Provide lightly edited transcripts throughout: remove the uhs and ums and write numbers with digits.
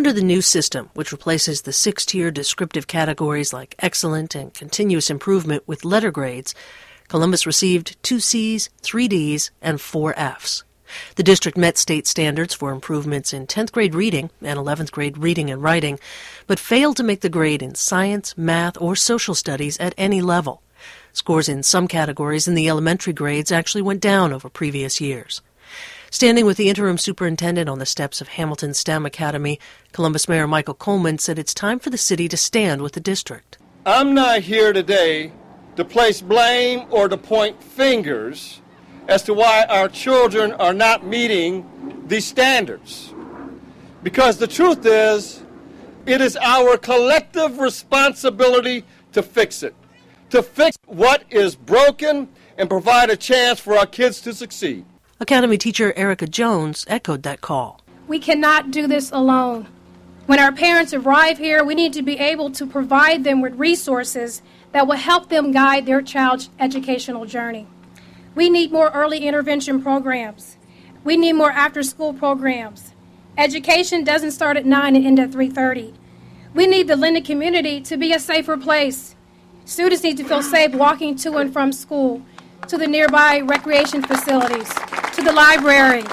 Under the new system, which replaces the 6-tier descriptive categories like excellent and continuous improvement with letter grades, Columbus received 2 C's, 3 D's, and 4 F's. The district met state standards for improvements in 10th grade reading and 11th grade reading and writing, but failed to make the grade in science, math, or social studies at any level. Scores in some categories in the elementary grades actually went down over previous years. Standing with the interim superintendent on the steps of Hamilton STEM Academy, Columbus Mayor Michael Coleman said it's time for the city to stand with the district. I'm not here today to place blame or to point fingers as to why our children are not meeting these standards. Because the truth is, it is our collective responsibility to fix it, to fix what is broken and provide a chance for our kids to succeed. Academy teacher Erica Jones echoed that call. We cannot do this alone. When our parents arrive here, we need to be able to provide them with resources that will help them guide their child's educational journey. We need more early intervention programs. We need more after-school programs. Education doesn't start at 9 and end at 3:30. We need the Linden community to be a safer place. Students need to feel safe walking to and from school, to the nearby recreation facilities, to the library.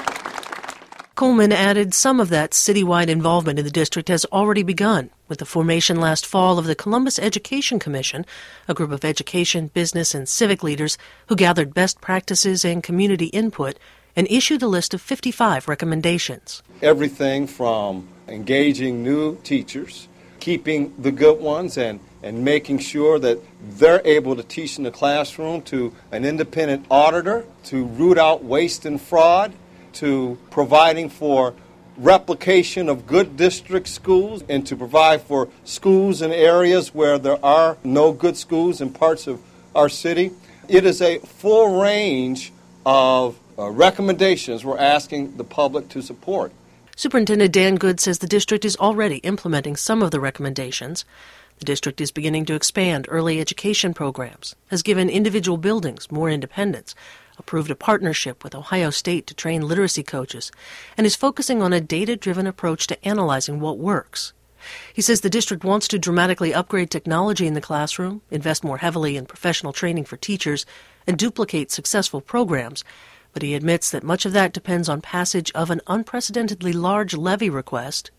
Coleman added some of that citywide involvement in the district has already begun with the formation last fall of the Columbus Education Commission, a group of education, business, and civic leaders who gathered best practices and community input and issued a list of 55 recommendations. Everything from engaging new teachers, keeping the good ones, and making sure that they're able to teach in the classroom, to an independent auditor, to root out waste and fraud, to providing for replication of good district schools, and to provide for schools in areas where there are no good schools in parts of our city. It is a full range of recommendations we're asking the public to support. Superintendent Dan Good says the district is already implementing some of the recommendations. The district is beginning to expand early education programs, has given individual buildings more independence, approved a partnership with Ohio State to train literacy coaches, and is focusing on a data-driven approach to analyzing what works. He says the district wants to dramatically upgrade technology in the classroom, invest more heavily in professional training for teachers, and duplicate successful programs, but he admits that much of that depends on passage of an unprecedentedly large levy request,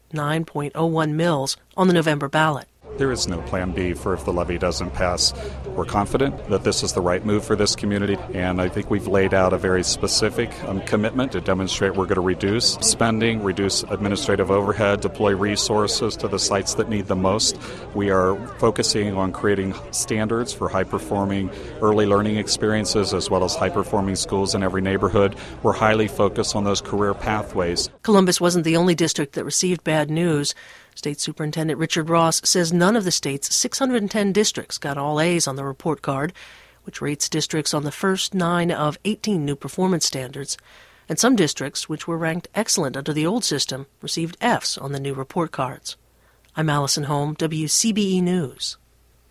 9.01 mils, on the November ballot. There is no plan B for if the levy doesn't pass. We're confident that this is the right move for this community, and I think we've laid out a very specific commitment to demonstrate we're going to reduce spending, reduce administrative overhead, deploy resources to the sites that need the most. We are focusing on creating standards for high-performing early learning experiences as well as high-performing schools in every neighborhood. We're highly focused on those career pathways. Columbus wasn't the only district that received bad news. State Superintendent Richard Ross says none of the state's 610 districts got all A's on the report card, which rates districts on the first 9 of 18 new performance standards. And some districts, which were ranked excellent under the old system, received F's on the new report cards. I'm Allison Holm, WCBE News.